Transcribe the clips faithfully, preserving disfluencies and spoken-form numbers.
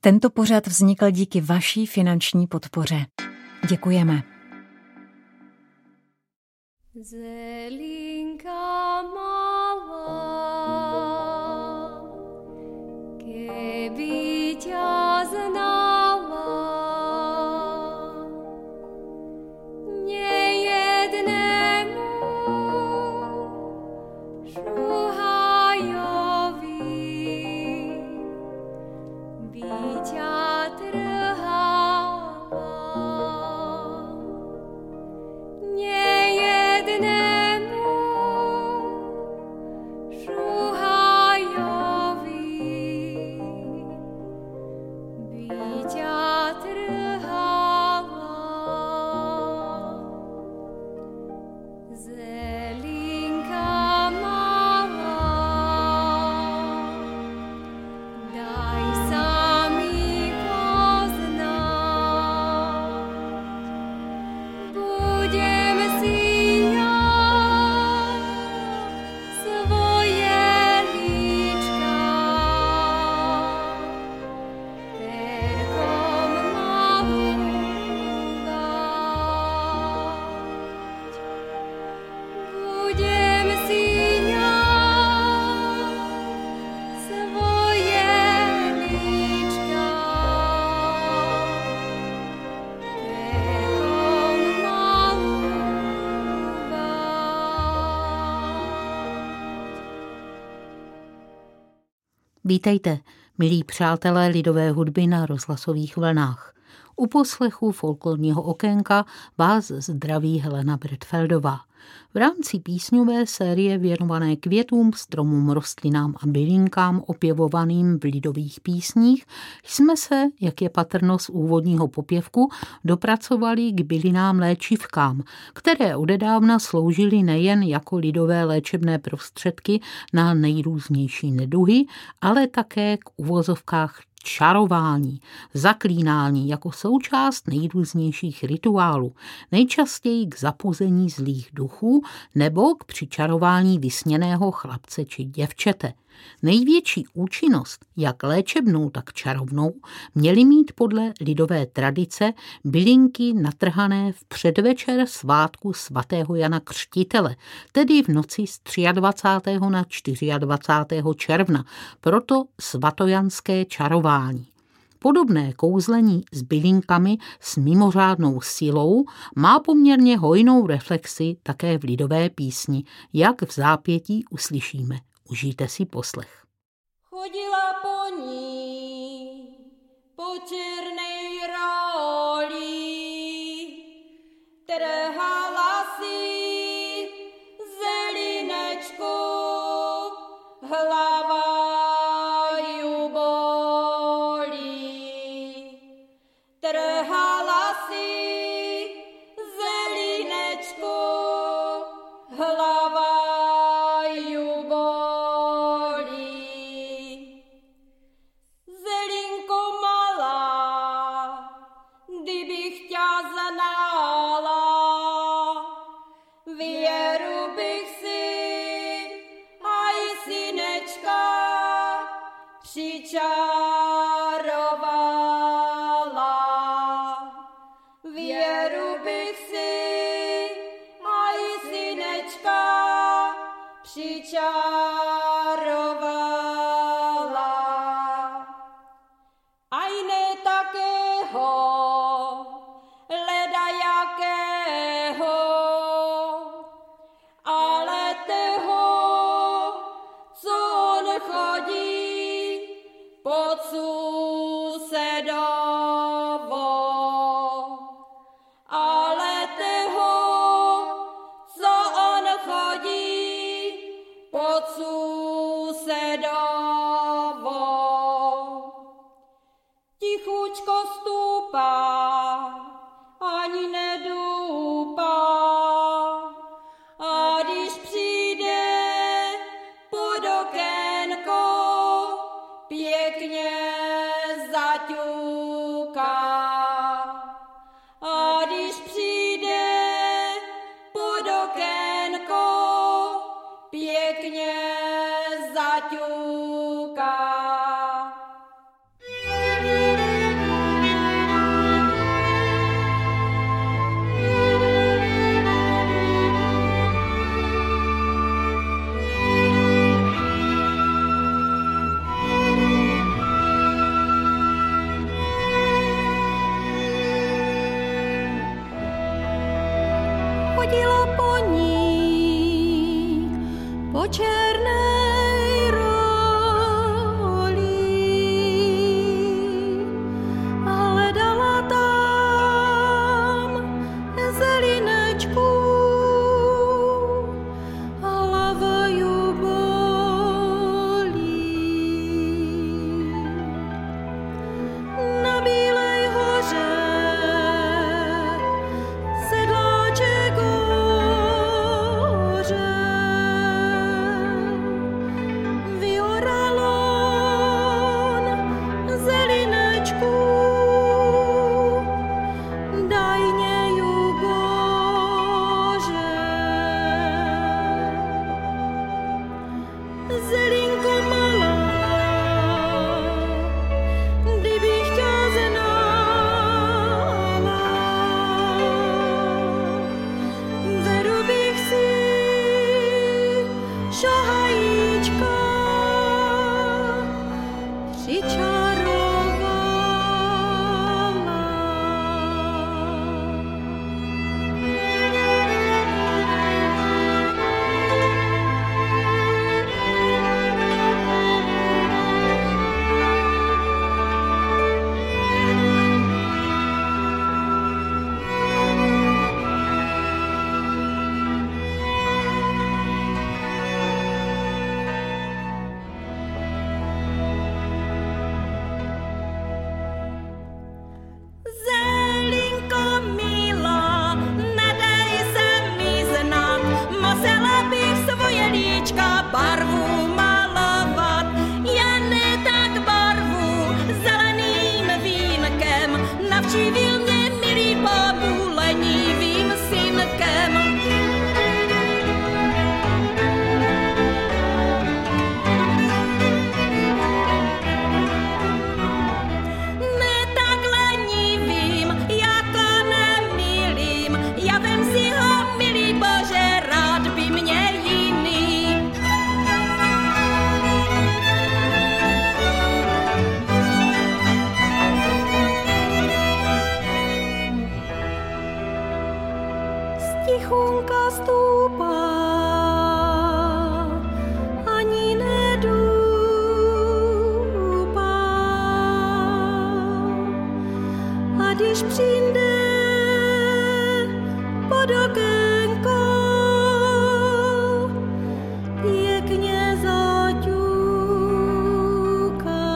Tento pořad vznikl díky vaší finanční podpoře. Děkujeme. Zelinka malá, keby ťa znala, nejednému šuhajovi by ťa trhala. Nejednému šuhajovi by ťa trhala. Zelinka malá, daj sa mi poznať. Budem si ja svoje líčka perkom malovať. Budem si ja svoje líčka perkom malovať. Vítejte, milí přátelé lidové hudby na rozhlasových vlnách. U poslechu folklorního okénka vás zdraví Helena Bretfeldová. V rámci písňové série věnované květům, stromům, rostlinám a bylinkám opěvovaným v lidových písních jsme se, jak je patrno z úvodního popěvku, dopracovali k bylinám léčivkám, které odedávna sloužily nejen jako lidové léčebné prostředky na nejrůznější neduhy, ale také k uvozovkách čarování, zaklínání jako součást nejrůznějších rituálů, nejčastěji k zapuzení zlých duchů nebo k přičarování vysněného chlapce či děvčete. Největší účinnost, jak léčebnou, tak čarovnou, měly mít podle lidové tradice bylinky natrhané v předvečer svátku svatého Jana Křtitele, tedy v noci z dvacátého třetího na dvacátého čtvrtého června, proto svatojanské čarování. Podobné kouzlení s bylinkami s mimořádnou silou má poměrně hojnou reflexi také v lidové písni, jak v zápětí uslyšíme. Užijte si poslech. Chodila po ní, po černej roli, trhala si zelinečku, hlava ju bolí. Trhala si zelinečku, hlava ju bolí. Zelinko malá, kdybych ťa znala, věru bych si aj synečka přičarovala. Věru bych si aj synečka přičarovala. Aj ne takého, leda jakého, ale toho, co on chodí pod susedovo. Ale toho, co on chodí pod susedovo. Tichučko stúpa, ani nedúpa, a když přijde pod okénko, pěkně zaťuká. A když přijde pod okénko, pěkně zaťuká. po černej roli. Hledala tam zelinečku, hlava ju bolí. Na Bílej hoře sedláček hoře, vyoral on zelinečku, daj mě ju Bože. Zelinko malá, kdybych tě znala, veru bych si šahajíčka Zelinko milá, nedej se mi znát, musela bych svoje líčka barvu malovat. Jen tak barvu zeleným vínkem navštívil mě milý Bohu lenivým synkem. Ne tak lenivým, jako nemilým, já vem si ho, milý Bože, rád by mě jiný. Stichunka stoupá, ani nedůpá. A když přijde pod okénko, pěkně zaťuká.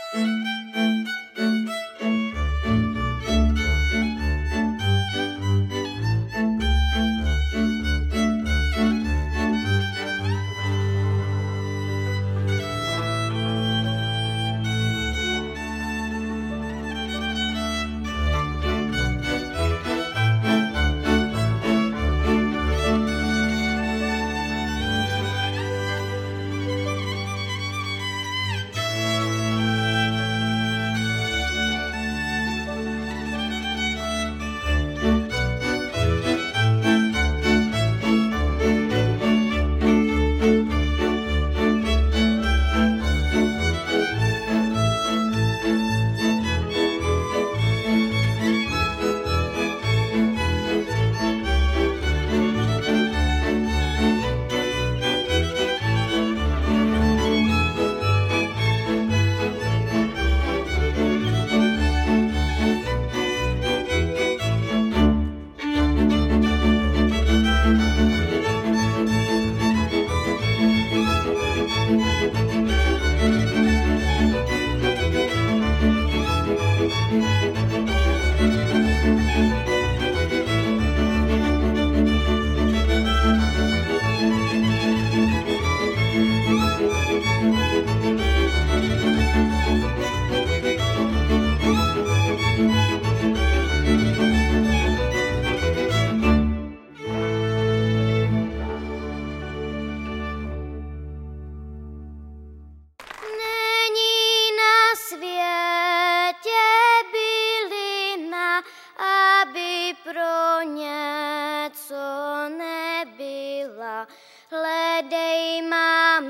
Hledej má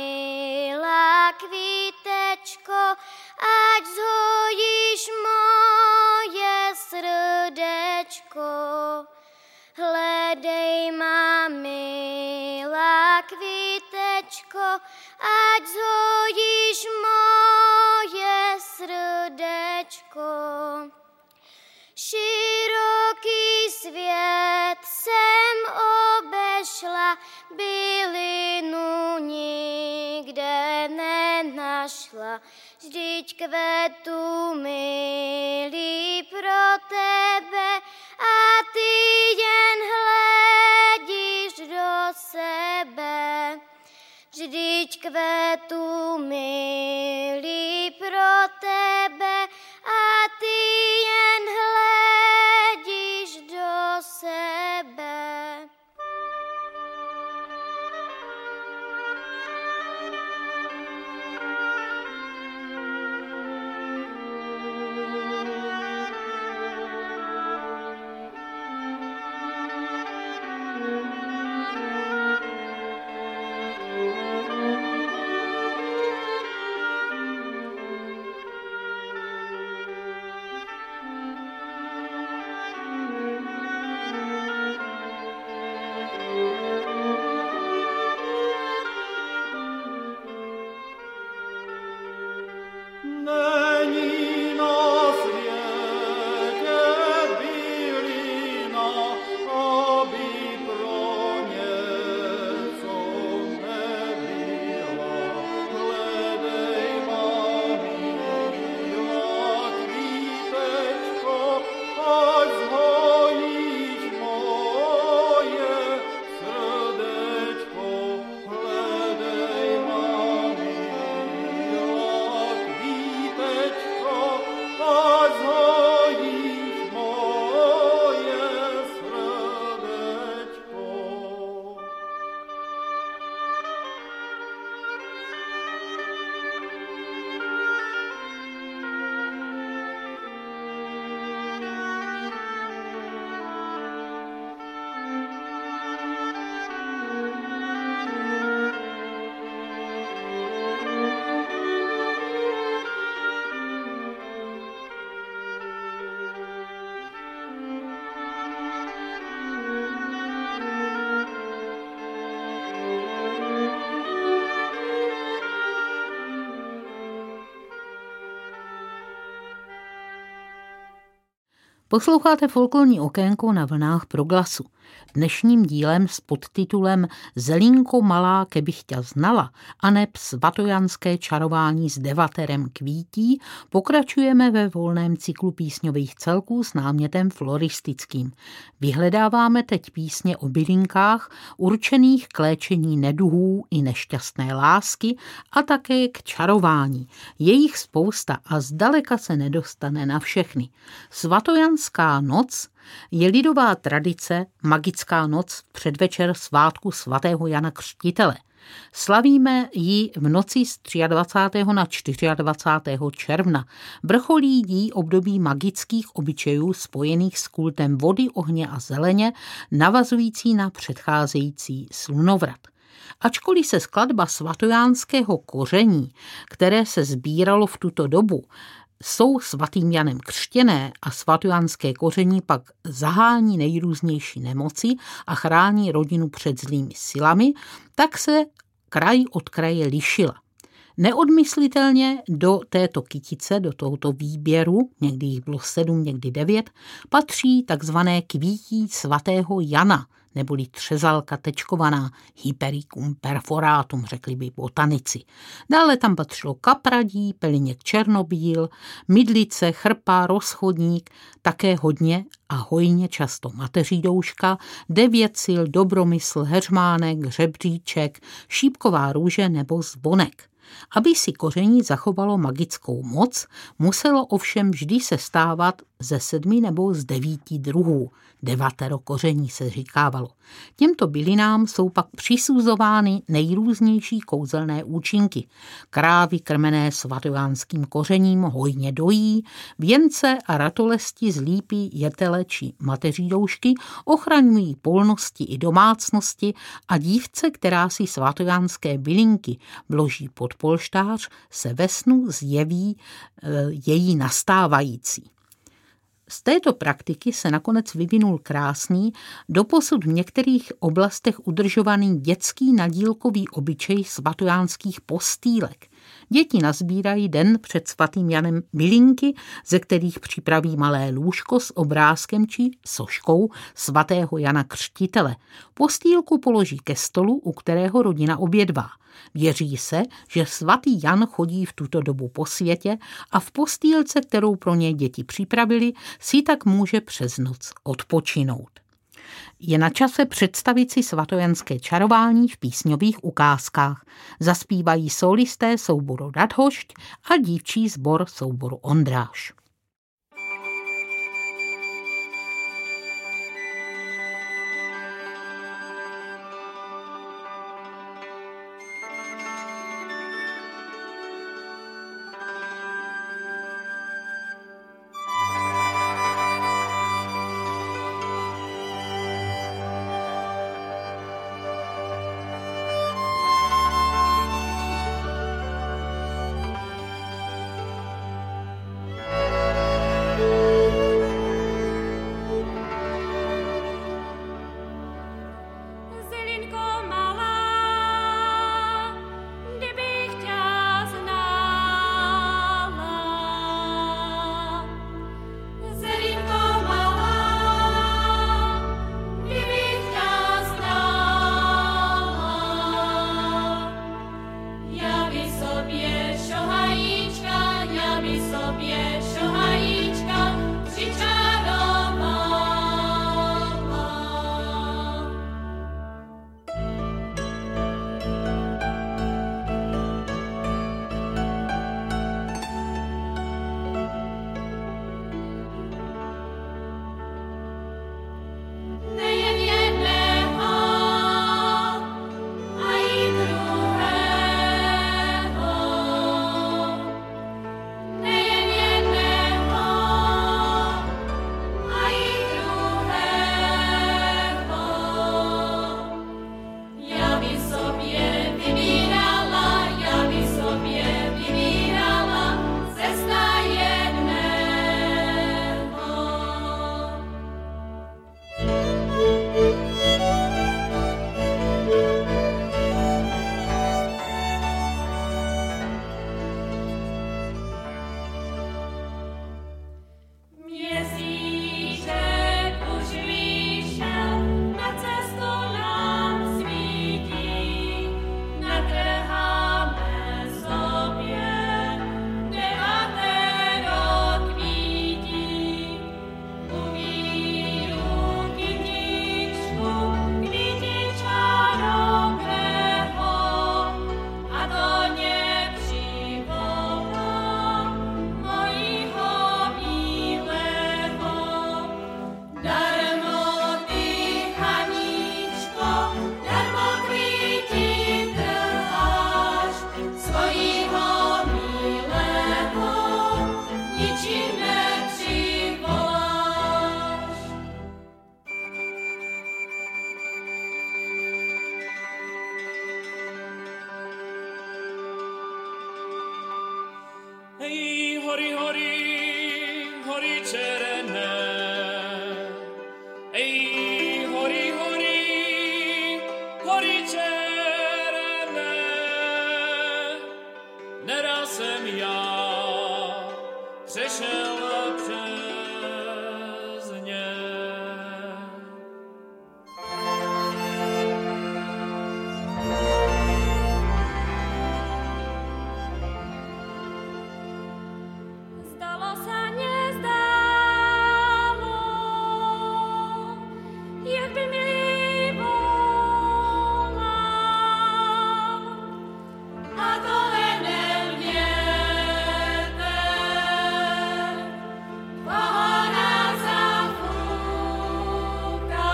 milá kvítečko, ať zhojíš moje srdečko. Hledej má milá kvítečko, ať zhojíš moje srdečko. Široký svět jsem obešla, bylinu nikde nenašla. Vždyť kvetu milý pro tebe a ty jen hledíš do sebe. Vždyť kvetu milý pro tebe a ty jen hledíš do sebe. Kvítečko, Posloucháte folklorní okénko na vlnách Proglasu. Dnešním dílem s podtitulem Zelínko malá, kebych tě znala, aneb svatojanské čarování s devaterem kvítí pokračujeme ve volném cyklu písňových celků s námětem floristickým. Vyhledáváme teď písně o bylinkách určených k léčení neduhů i nešťastné lásky a také k čarování. Je jich spousta a zdaleka se nedostane na všechny. Svatojanská noc je lidová tradice, magická noc v předvečer svátku svatého Jana Křtitele. Slavíme ji v noci z dvacátého třetího na dvacátého čtvrtého června. Vrcholí jí období magických obyčejů spojených s kultem vody, ohně a zeleně, navazující na předcházející slunovrat. Ačkoliv se skladba svatojánského koření, které se sbíralo v tuto dobu, jsou svatým Janem křtěné a svatojanské koření pak zahání nejrůznější nemoci a chrání rodinu před zlými silami, tak se kraj od kraje lišila. Neodmyslitelně do této kytice, do tohoto výběru, někdy jich bylo sedm, někdy devět, patří takzvané kvítí svatého Jana, neboli třezalka tečkovaná, Hypericum perforatum, řekli by botanici. Dále tam patřilo kapradí, peliněk černobíl, mydlice, chrpa, rozchodník, také hodně a hojně často mateřídouška, devětsil, dobromysl, heřmánek, řebříček, šípková růže nebo zvonek. Aby si koření zachovalo magickou moc, muselo ovšem vždy sestávat ze sedmi nebo z devíti druhů. Devatero koření se říkávalo. Těmto bylinám jsou pak přisuzovány nejrůznější kouzelné účinky. Krávy krmené svatojánským kořením hojně dojí, věnce a ratolesti z lípy, jetele či mateřídoušky ochraňují polnosti i domácnosti a dívce, která si svatojánské bylinky vloží pod polštář, se ve snu zjeví e, její nastávající. Z této praktiky se nakonec vyvinul krásný, doposud v některých oblastech udržovaný dětský nadílkový obyčej svatojánských postýlek. Děti nazbírají den před svatým Janem bylinky, ze kterých připraví malé lůžko s obrázkem či soškou svatého Jana Křtitele. Postýlku položí ke stolu, u kterého rodina obědvá. Věří se, že svatý Jan chodí v tuto dobu po světě a v postýlce, kterou pro něj děti připravili, si tak může přes noc odpočinout. Je na čase představit si svatojanské čarování v písňových ukázkách. Zaspívají solisté souboru Radhošť a dívčí sbor souboru Ondráš. hory černé, ej, hory, hory, hory černé, neraz jsem já přešel přes ně. Zdalo se mě zdálo, jak by mi volal, a kolenem větev po horách zafouká.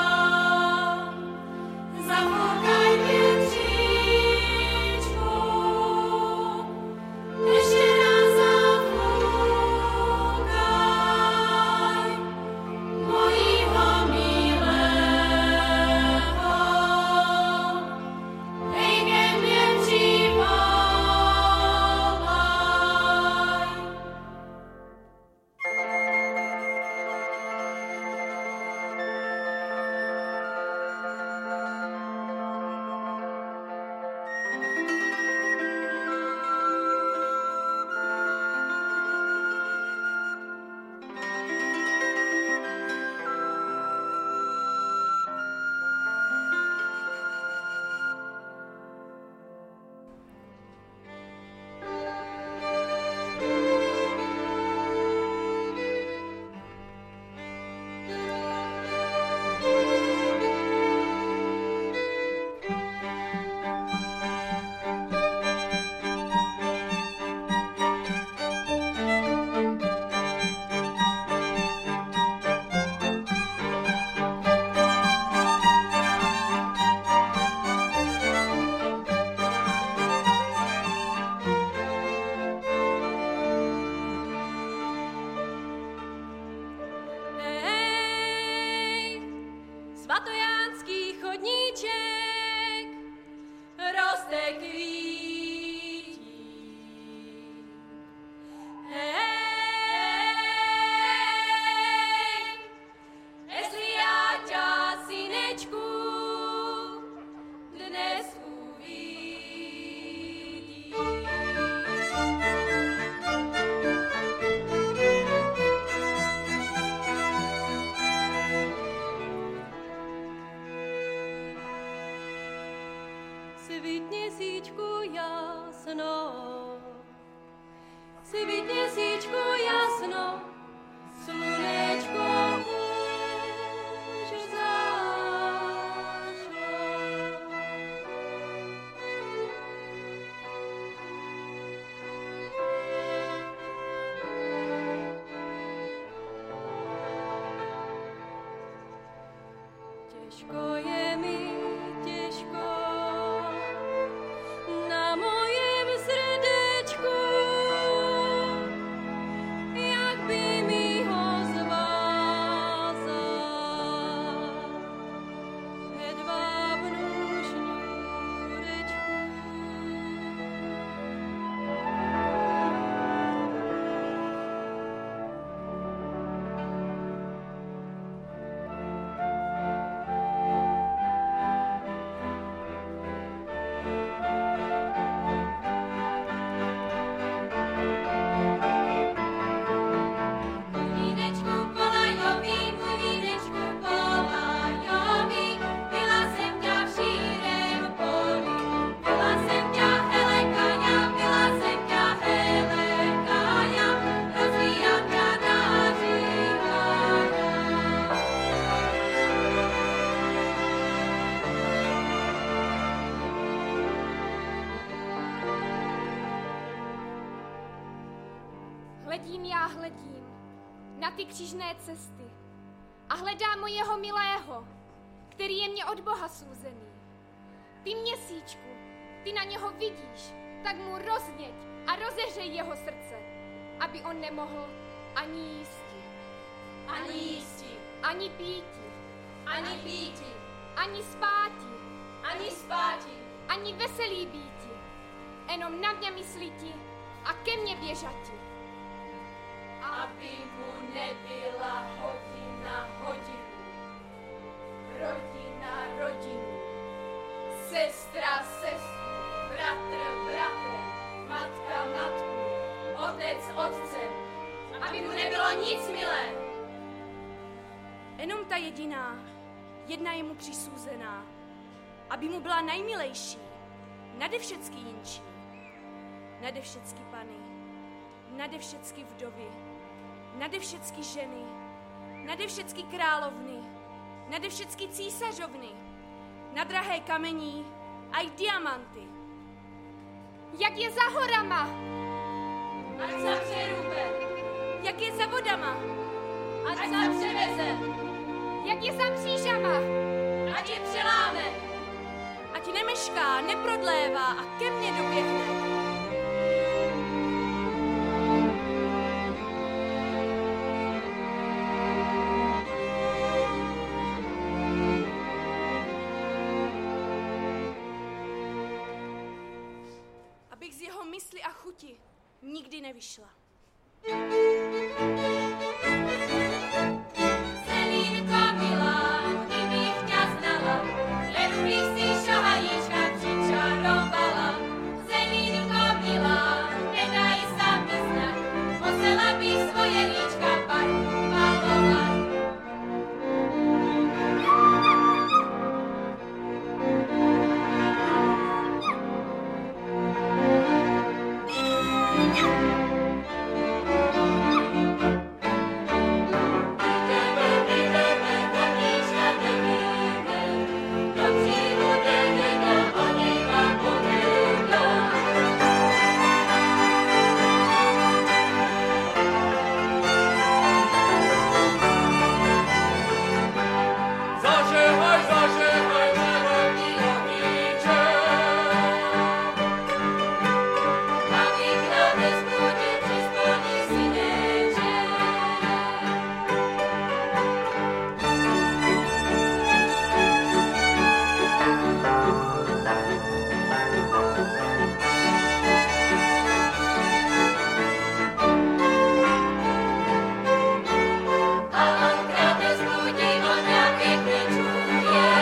Zafoukaj větříčku, ještě raz zafoukaj mojího milého, ej, ke mně přivolaj. Hej, svatojánský chodníček roste kvítí. Hej, jestli já ťa, synečku, dnes uvidím. Svít měsíčku jasno, svít měsíčku jasno, slunečko už zašlo. Těžko je mi, těžko na mojem srdečku, jak by mi ho zvázat hedvábnou šňůrečku. Můj vínečku polajový, můj vínečku polajový, byla jsem ťa v šírém poli, byla jsem ťa Helekaňa, byla jsem ťa Helekaňa, rozvíjat ťa dáříkaňa. Hledím já, hledím na ty křížné cesty a hledám mojeho milého, který je mě od Boha souzený. Ty měsíčku, ty na něho vidíš, tak mu rozněť a rozehřej jeho srdce, aby on nemohl ani jísti, Ani jísti, ani píti, ani píti, ani spáti, ani spáti, ani veselý býti, jenom na mě myslíti a ke mně běžati. a aby mu nebyla hodina hodinu. Rodina rodinu, sestra sestru, bratr bratrem, matka matku, otec otcem, aby mu nebylo nic milé. Jenom ta jediná, jedna je mu přisouzená, aby mu byla najmilejší, nade všecky jinčí, nade všecky pany, nade všecky vdovy, nade všecky ženy, nade všecky královny, nade všecky císařovny, na drahé kamení a i diamanty. Jak je za horama, Ať za přerůbem, jak je za vodama, ať za převeze, jak je za mřížama, ať je přeláme. ať nemešká, neprodlévá a ke mně doběhne. Abych z jeho mysli a chuti nikdy nevyšla. Selínko milá, kdybych tě znala, jen bych si šahajíčka přičarovala. Selínko milá, nedaj sami znak, musela bych svoje líčka barvu malovat. Zažehaj, zažehaj, malý ohníček. Abych na bezpůdě přispolný syneček. A on krátce zbudí, on jak pěkně čuje.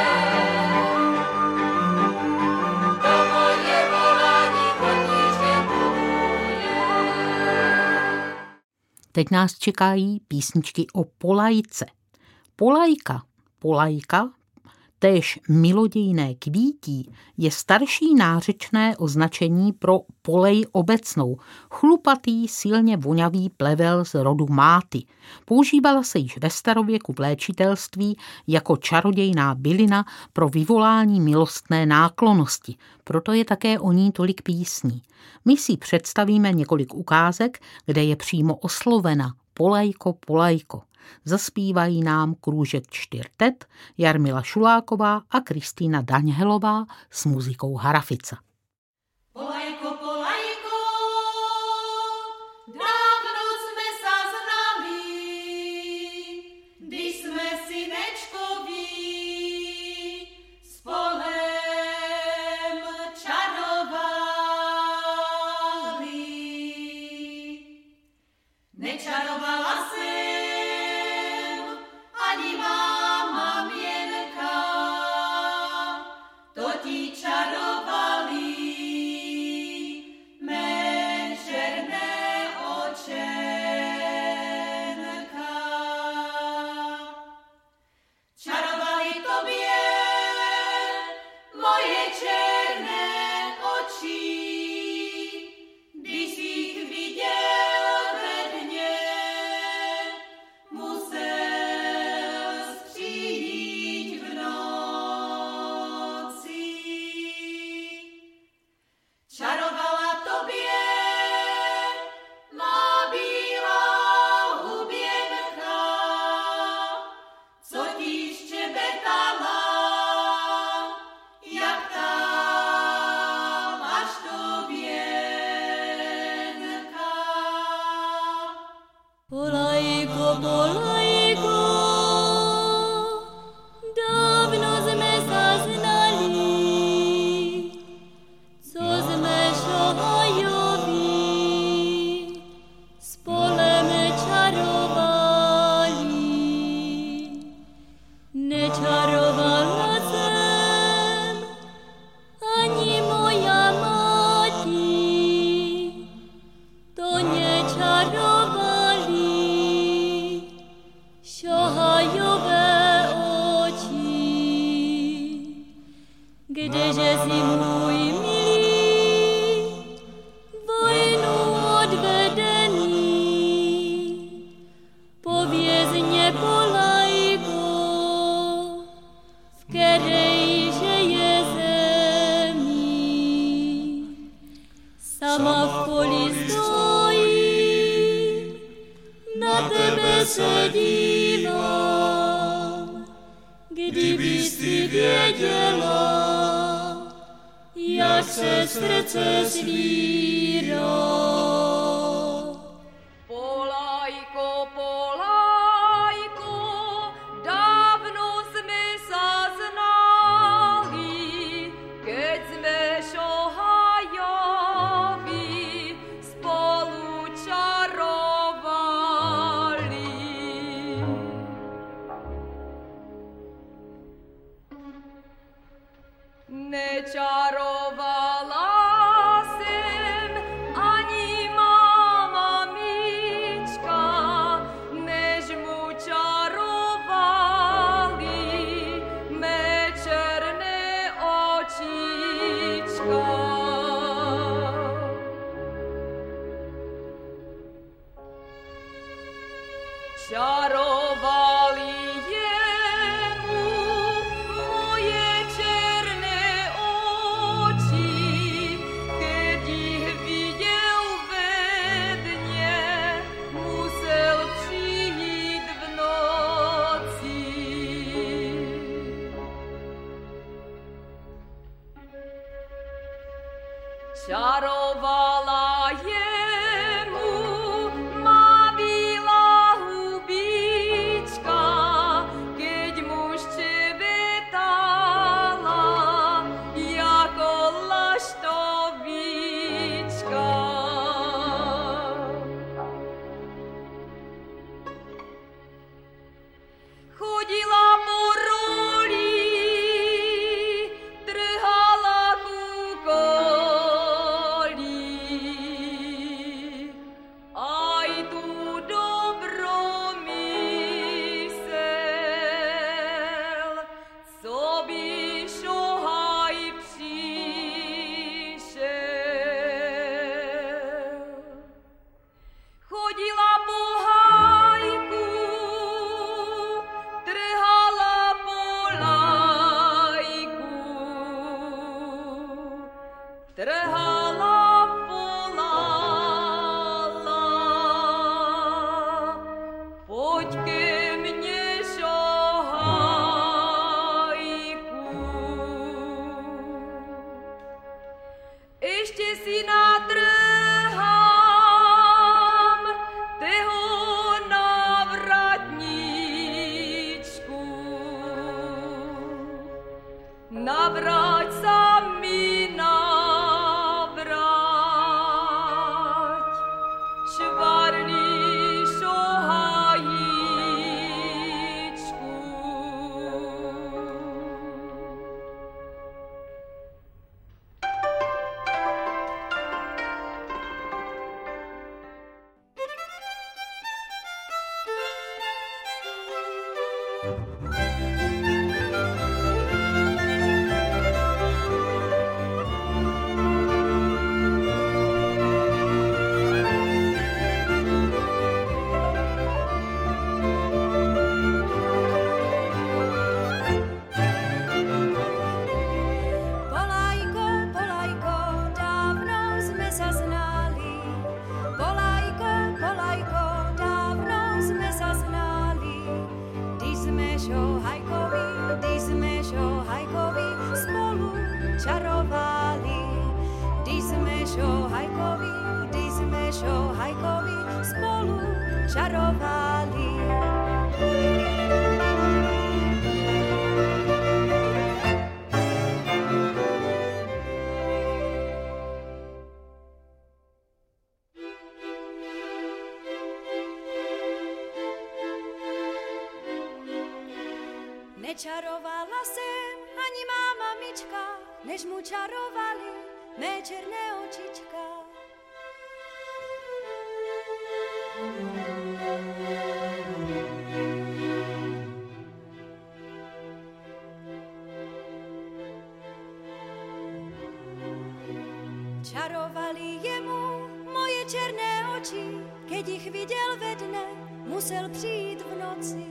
To moje volání koníčkem buduje. Teď nás čekají písničky o polajce. Polajka, polajka, též milodějné kvítí, je starší nářečné označení pro polej obecnou, chlupatý, silně vonavý plevel z rodu máty. Používala se již ve starověku v léčitelství jako čarodějná bylina pro vyvolání milostné náklonnosti, proto je také o ní tolik písní. My si představíme několik ukázek, kde je přímo oslovena polajko, polajko. Zaspívají nám Krůžek čtyřtet, Jarmila Šuláková a Kristýna Daňhelová s muzikou Harafica. Polajko, polajko, dávno jsme sa znali, když jsme synečkoví spolem čarovali. Nečarovala jsem ani máma měnka, to ti čarovali mé černé očenka. Čarovali tobě moje černé oči, když jsi jich viděl ve dně, musel přijít v noci. Čarovala tobě má bílá huběnka, co ti štěbetala, jak ta maštověnka. Polajko, polajko, dávno jsme sa znali, co jsme šahajoví spolem čarovali. to nečarovali šohajové oči. Kdeže si môj milý vojnu odvedený, poviezne polajko, v kerejže je zemi. Sama v poli stojím, na tebe se dívam. Kdyby si věděla, jak se srdce svírá. Polajko, polajko, dávno sme sa znali, keď sme šohajovi spolu čarovali. Nečarovala sem ani mama Mička, než mu čarovali mé černé očička. Čarovali jemu moje černé oči, keď ich videl ve dne, musel přijít v noci. Čarovala jemu má bílá hubička, keď mu ščebetala jako laštovička. Chodila po roli, trhala kúkoli, aj tu dobromysel, co by šohaj přišel. Chodila po hajku, trhala polajku, trhala polala, poď ke mne šohajku. Ešte si natrhám teho návratničku. Navrať sa mi navrať, švarný šohajíčku. Polajko, polajko, dávno sme sa znali. Polajko, polajko, dávno sme sa znali. Ty sme šohajkovi, ty sme šohajkovi spolu čarovali. Ty sme šohajkovi, ty sme šohajkovi spolu čarovali. Nečarovala sem ani máma Mička, než mu čarovali mé černé očička. Čarovali jemu moje černé oči, keď ich viděl ve dne, musel přijít v noci.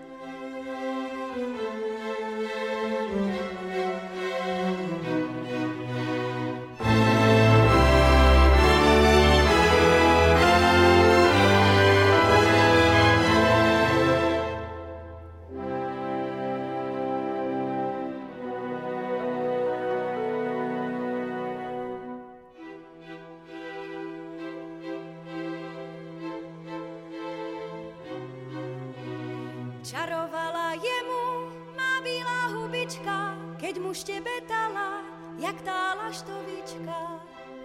Čarovala jemu má bílá hubička, keď mu štěbetala, jak tá laštovička.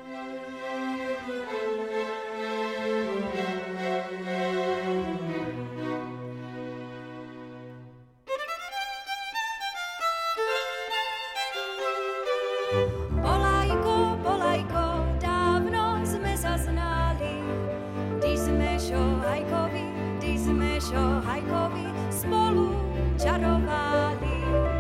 Polajko, polajko, dávno sme sa znali, když sme šohajkovi, když sme šohajkovi spolu čarovali.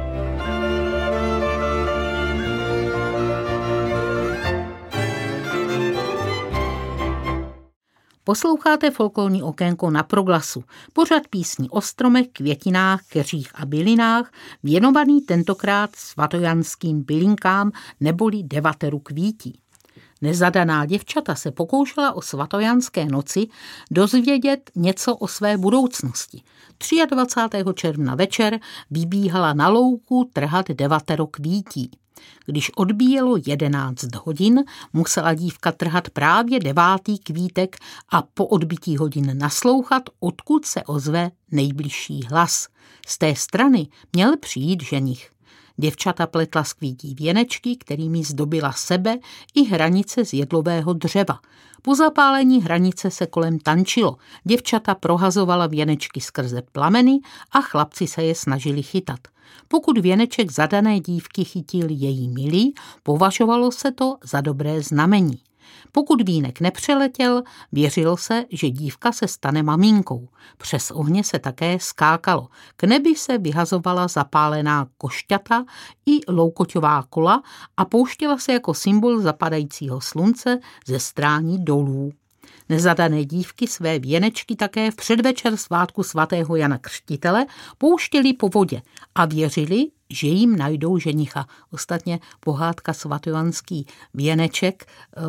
Posloucháte folklorní okénko na Proglasu. Pořad písní o stromech, květinách, keřích a bylinách, věnovaný tentokrát svatojanským bylinkám neboli devateru kvítí. Nezadaná děvčata se pokoušela o svatojanské noci dozvědět něco o své budoucnosti. dvacátého třetího června večer vybíhala na louku trhat devatero kvítí. Když odbíjelo jedenáct hodin, musela dívka trhat právě devátý kvítek a po odbytí hodin naslouchat, odkud se ozve nejbližší hlas. Z té strany měl přijít ženich. Děvčata pletla z kvítí věnečky, kterými zdobila sebe i hranice z jedlového dřeva. Po zapálení hranice se kolem tančilo. Děvčata prohazovala věnečky skrze plameny a chlapci se je snažili chytat. Pokud věneček zadané dívky chytil její milý, považovalo se to za dobré znamení. Pokud vínek nepřeletěl, věřilo se, že dívka se stane maminkou. Přes ohně se také skákalo. K nebi se vyhazovala zapálená košťata i loukoťová kola a pouštěla se jako symbol zapadajícího slunce ze strání dolů. Nezadané dívky své věnečky také v předvečer svátku svatého Jana Křtitele pouštěli po vodě a věřili, že jim najdou ženicha. Ostatně pohádka svatojanský věneček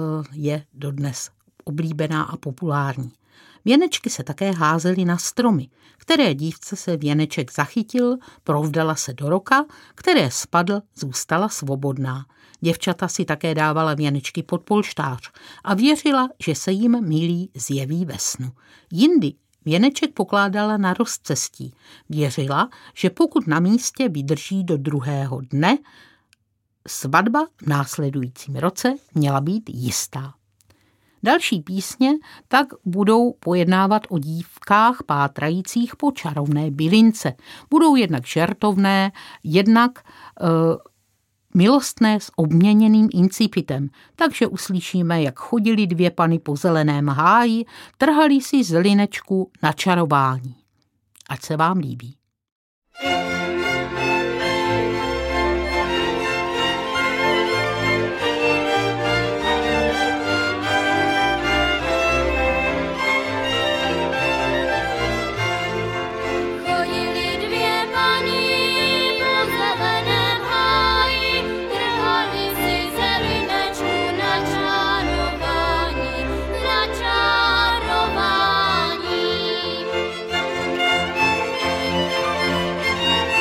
je dodnes oblíbená a populární. Věnečky se také házely na stromy, které dívce se věneček zachytil, provdala se do roka, které spadl, zůstala svobodná. Děvčata si také dávala věnečky pod polštář a věřila, že se jim milý zjeví ve snu. Jindy věneček pokládala na rozcestí. Věřila, že pokud na místě vydrží do druhého dne, svatba v následujícím roce měla být jistá. Další písně tak budou pojednávat o dívkách pátrajících po čarovné bylince. Budou jednak žertovné, jednak e, milostné s obměněným incipitem, takže uslyšíme, jak chodili dvě pany po zeleném háji, trhali si z linečku na čarování. Ať se vám líbí. Čarování.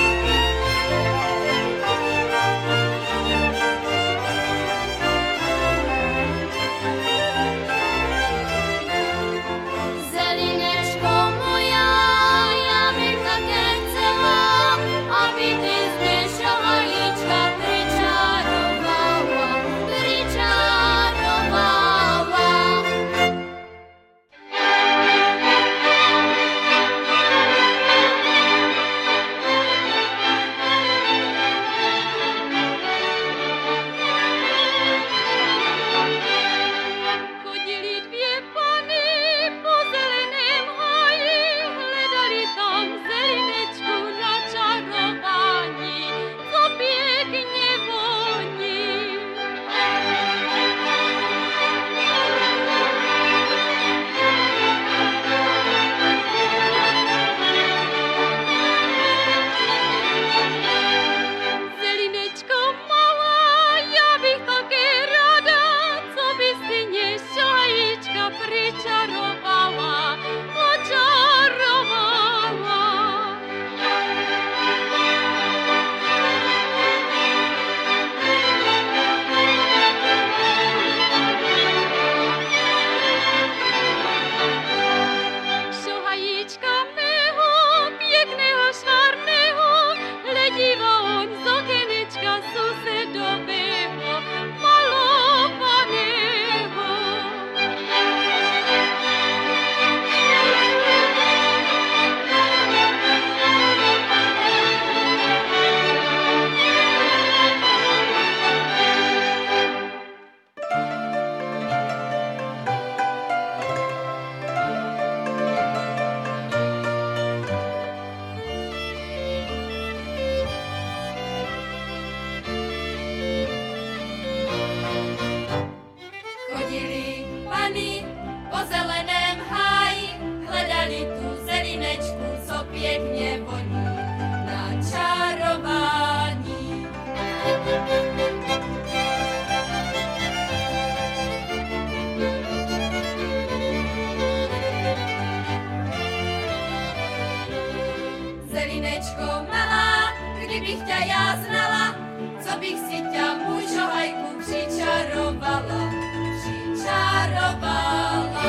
bych ťa ja znala, co bych si ťa mužo hajku pričarovala, pričarovala.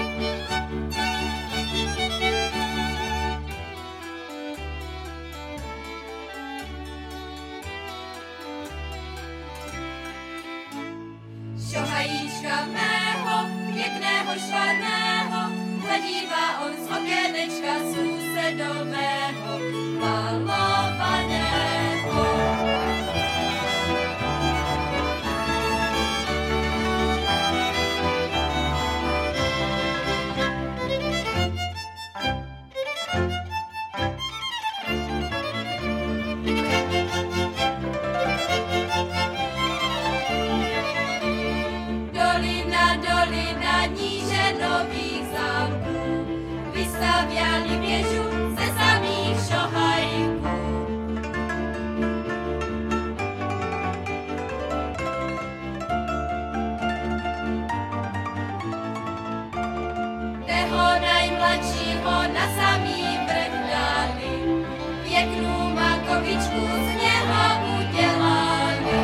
Šohajíčka mého, pěkného švarného, hledívá on z okénečka susedového, malovaného. Dolina, dolina, níže nových zámků, vystavěli věžu ze samých šohajků. Toho najmladšího na samý vrch dali, pěknou makovičku z něho udělali.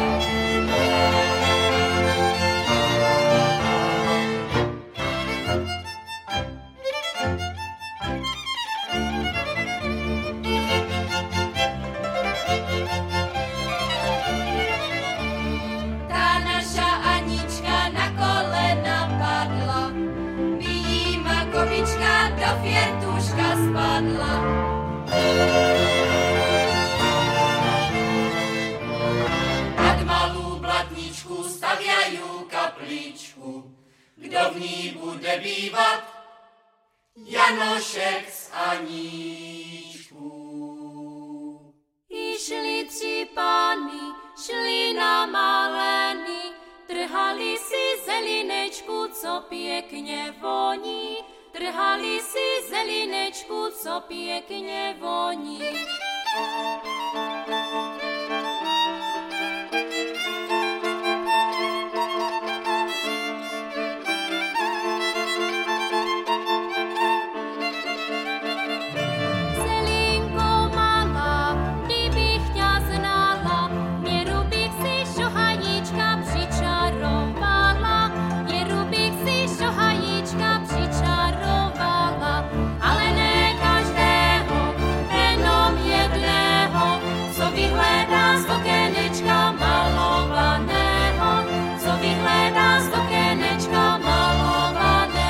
Do fjertuška spadla. Nad malou blatničku stavějí kapličku. Kdo v ní bude bývat? Janošek s Aníčkou. I šli tři pány, šli na maleny, trhali si zelinečku, co pěkně voní. Trhali si zelinečku, co pěkně voní. Zelinko malá, kdybych tě znala, měru bych si šohajíčka přičarovala, měru bych si šohajíčka přičarovala. Ale ne každého, jenom jedného, co vyhledá z okénečka malovaného, co vyhledá z okénečka malovaného.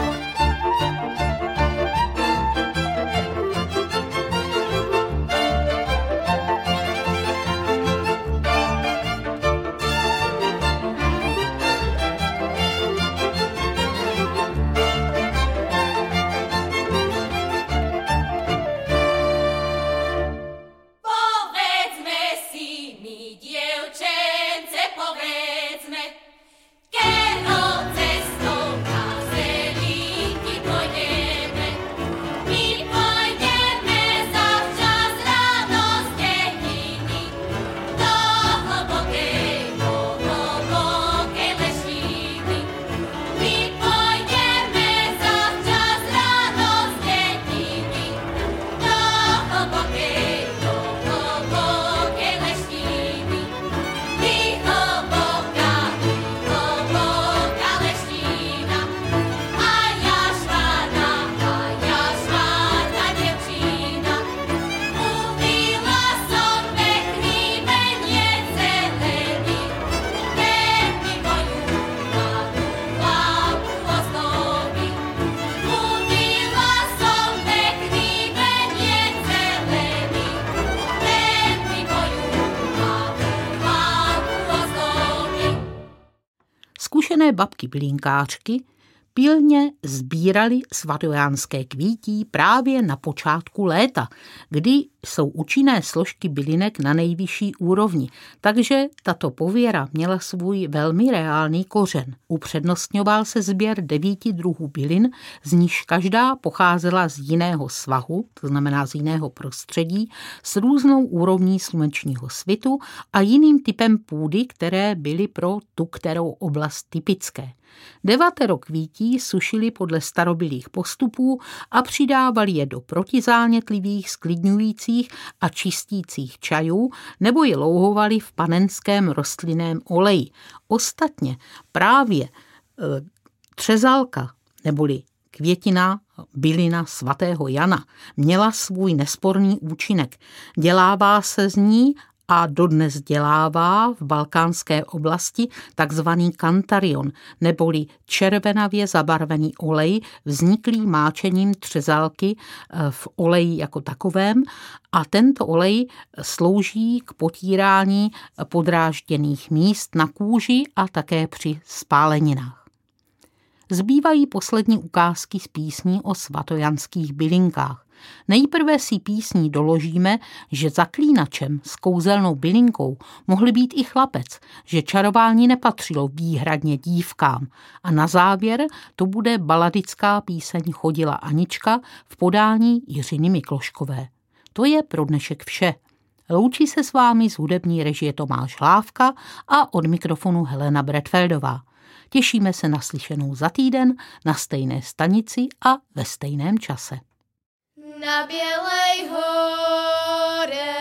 Povedzme si, my dievčence, povedzme, kero cestou na zelinky pôjdeme. My pôjdeme zavčas ráno z dediny, do hlbokej, do hlbokej leštiny. My pôjdeme zavčas ráno z dediny, do hlbokej, do hlbokej leštiny. Ty hlboká, hlboká leština, a ja švárna, a ja švárna devčina. Uvila som pekný veniec zelený, keď mi moju mladú hlavu ozdobi. Uvila som pekný veniec zelený, keď mi moju mladú hlavu ozdobi. Zkušené babky bylinkářky pilně sbírali svatojánské kvítí právě na počátku léta, kdy jsou účinné složky bylinek na nejvyšší úrovni, takže tato pověra měla svůj velmi reálný kořen. Upřednostňoval se sběr devíti druhů bylin, z níž každá pocházela z jiného svahu, to znamená z jiného prostředí, s různou úrovní slunečního svitu a jiným typem půdy, které byly pro tu kterou oblast typické. Devatero kvítí sušili podle starobylých postupů a přidávali je do protizánětlivých, sklidňujících a čistících čajů nebo je louhovali v panenském rostlinném oleji. Ostatně právě e, třezalka neboli květina bylina svatého Jana měla svůj nesporný účinek. Dělává se z ní a dodnes dělává v balkánské oblasti takzvaný kantarion, neboli červenavě zabarvený olej, vzniklý máčením třezalky v oleji jako takovém, a tento olej slouží k potírání podrážděných míst na kůži a také při spáleninách. Zbývají poslední ukázky z písní o svatojanských bylinkách. Nejprve si písní doložíme, že zaklínačem s kouzelnou bylinkou mohli být i chlapec, že čarování nepatřilo výhradně dívkám. A na závěr to bude baladická píseň Chodila Anička v podání Jiřiny Mikloškové. To je pro dnešek vše. Loučí se s vámi z hudební režie Tomáš Hlávka a od mikrofonu Helena Bretfeldová. Těšíme se na slyšenou za týden na stejné stanici a ve stejném čase. Na Bělej hoře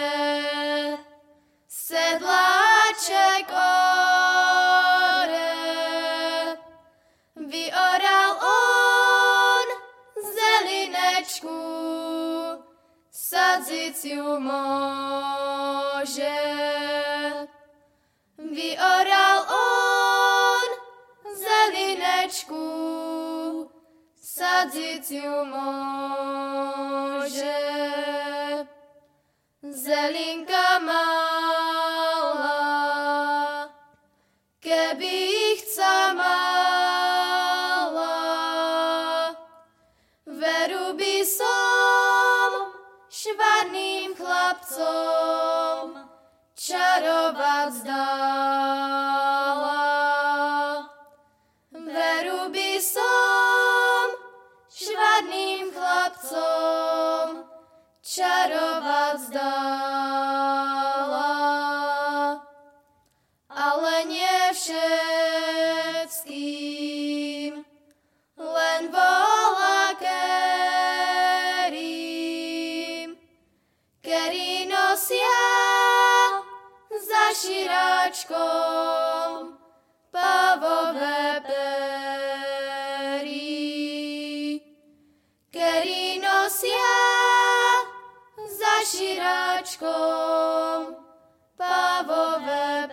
sedláček ore, vyoral on zelinečku, sadzit ju může. Vyoral on zelinečku, sadzit ju může. Zelinka malá, kebych mala, veru by som švarným chlapcom čarovat zdala. Veru by som švarným chlapcom čarovat zdala. Ale nie všetkým, len volakerým, který nosia za širáčkom pavové pery, který nosia za širáčkom pavové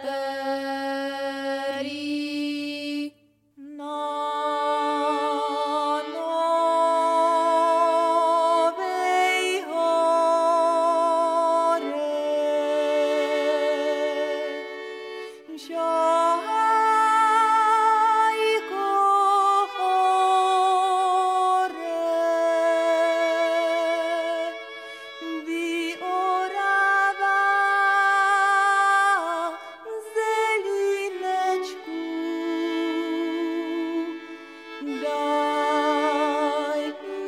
pery. Na Novej hoře žajko hore, vyorává zelinečku. Daj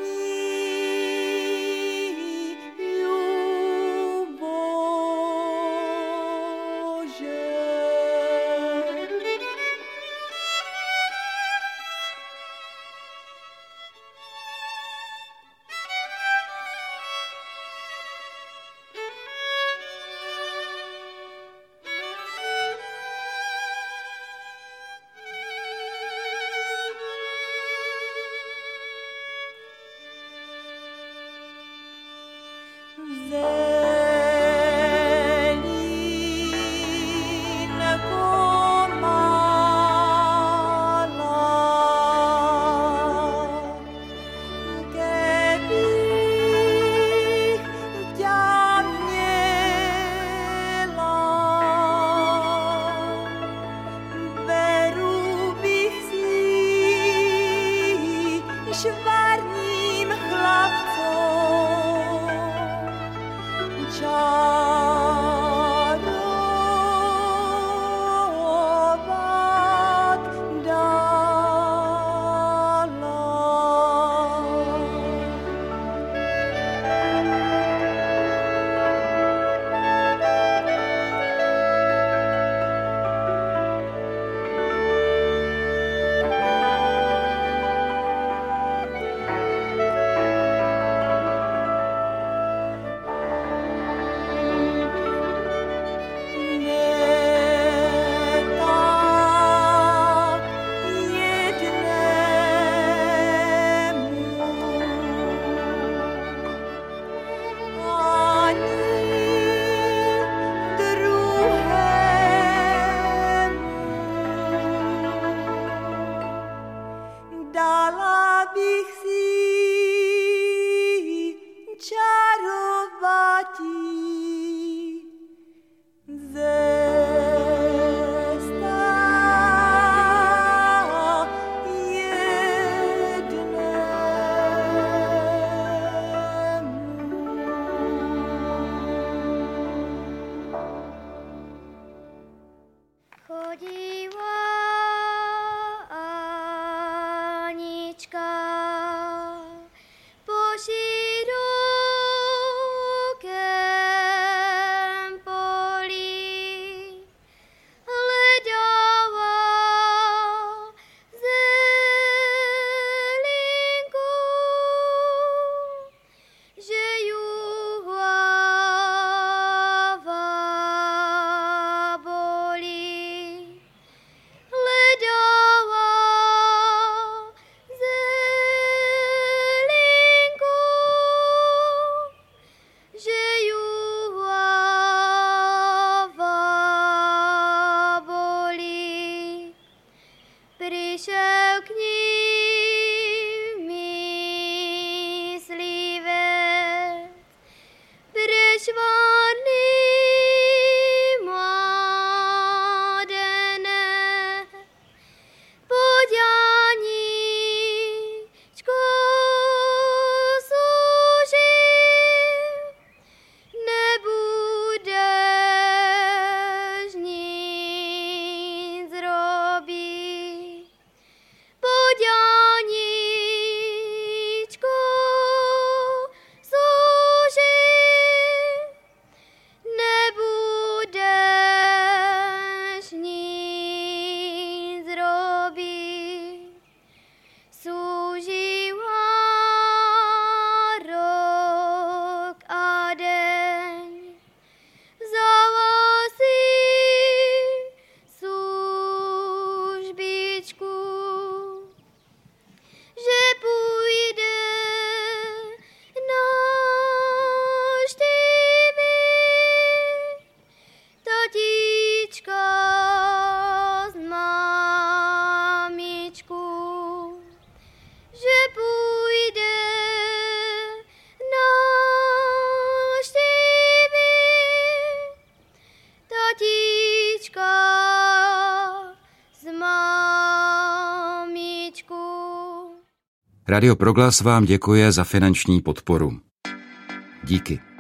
mi ju, Bože. Zelinko malá, kebych ťa měla, veru bych si švarným chlapcom čarovat dala. Radio Proglas vám děkuje za finanční podporu. Díky.